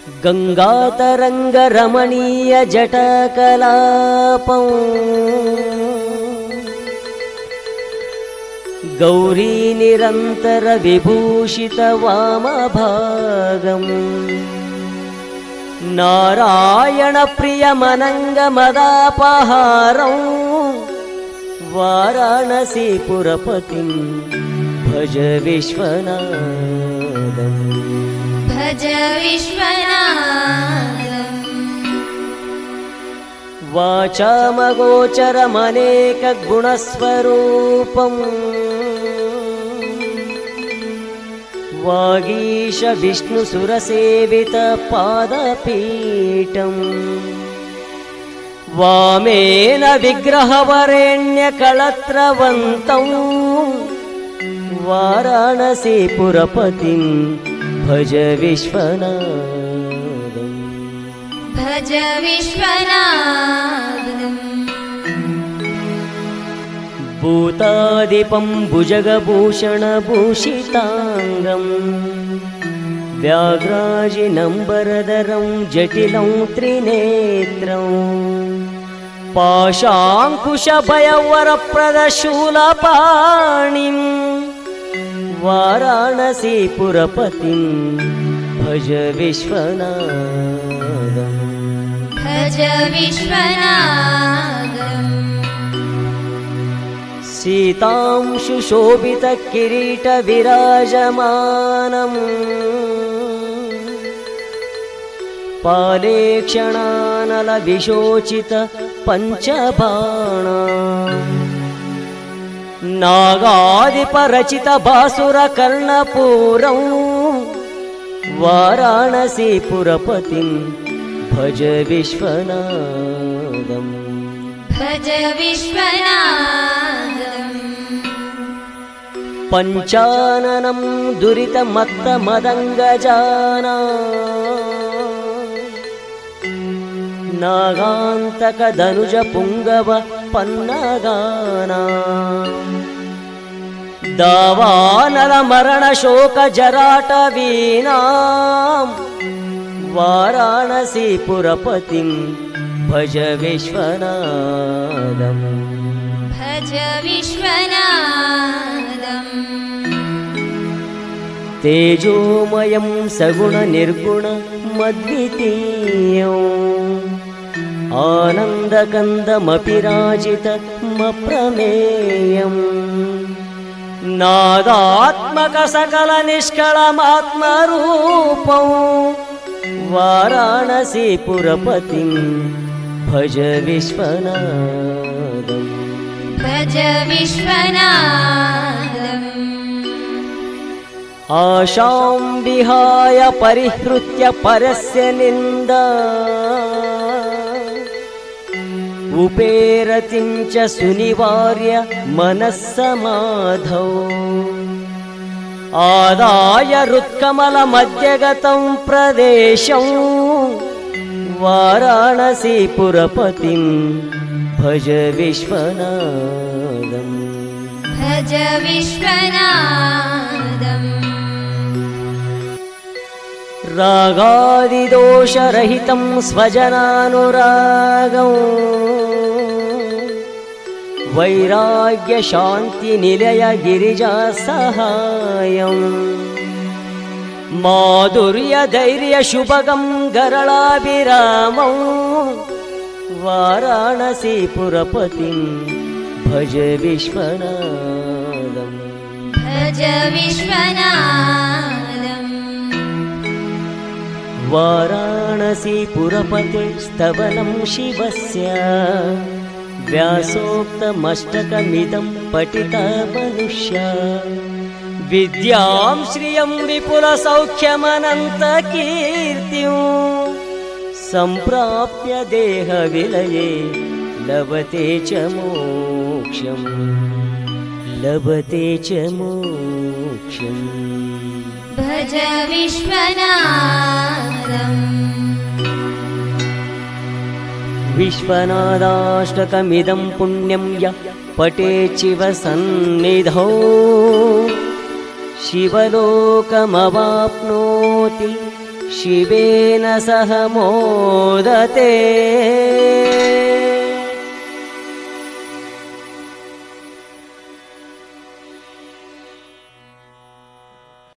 गंगातरंगरमणीय जटकलापं गौरी निरंतर विभूषित वामभागम् नारायण प्रियमनंगमदापहारं वाराणसी पुरपतिं भज विश्वनाथम् भज विश्वनाथम् वाचामगोचरमनेकगुणस्वरूपं वागीश विष्णुसुरसेवित पादपीठं वामेन विग्रहवरेण्यकळत्रवन्तं वाराणसी पुरपतिं भज विश्वनाथम् भज विश्वनाथम् भूतादिपं भुजगभूषणभूषिताङ्गं व्याघ्राजिनम्बरधरं जटिलं त्रिनेत्रं पाशाङ्कुशभयवरप्रदशूलपाणिं वाराणसी पुरपतिं भज विश्वनाथम् भज विश्वनाथम् सीतांशु शोभित किरीट विराजमानम् पालेक्षणानल विशोचित पंचबाणा नागादिपरचित भासुर कर्णपूरं वाराणसी पुरपतिं भज विश्वनाथम् भज विश्वनाथम् पंचाननं दुरितमत्तमदङ्गजाना नागान्तकधनुज पुङ्गव पन्नगाना दावानलमरणशोकजराटवीनां वाराणसी पुरपतिं भज विश्वनाथम् भज विश्वनाथम् तेजोमयं सगुणनिर्गुण मद्वितीयम् आनन्दकन्दमपि राजितमप्रमेयम् नादात्मक सकलनिष्कळमात्मरूपं वाराणसी पुरपतिं भज विश्वनाथम् भज विश्वनाथम् आशां विहाय परिहृत्य परस्य निन्दा उपेरतिं च सुनिवार्य मनस्समाधौ आदाय हृत्कमलमध्यगतं प्रदेशं वाराणसी पुरपतिं भज विश्वनाथम् भज विश्वनाथम् रागादिदोषरहितं स्वजनानुरागं वैराग्यशान्तिनिलय गिरिजासहायं माधुर्यधैर्यशुभगं गरलाभिरामं वाराणसी पुरपतिं भज विश्वनाथम् भज विश्वनाथम् वाराणसी पुरपते स्तवनं शिवस्य व्यासोक्तमष्टकमिदं पठिता मनुष्या विद्यां श्रियं विपुलसौख्यमनन्तकीर्तिं सम्प्राप्य देहविलये लभते च मोक्षं लभते च मोक्षम् भज विश्वनाथम् विश्वनाथाष्टकमिदं पुण्यं यः पठेच्छिव सन्निधौ शिवलोकमवाप्नोति शिवेन सह मोदते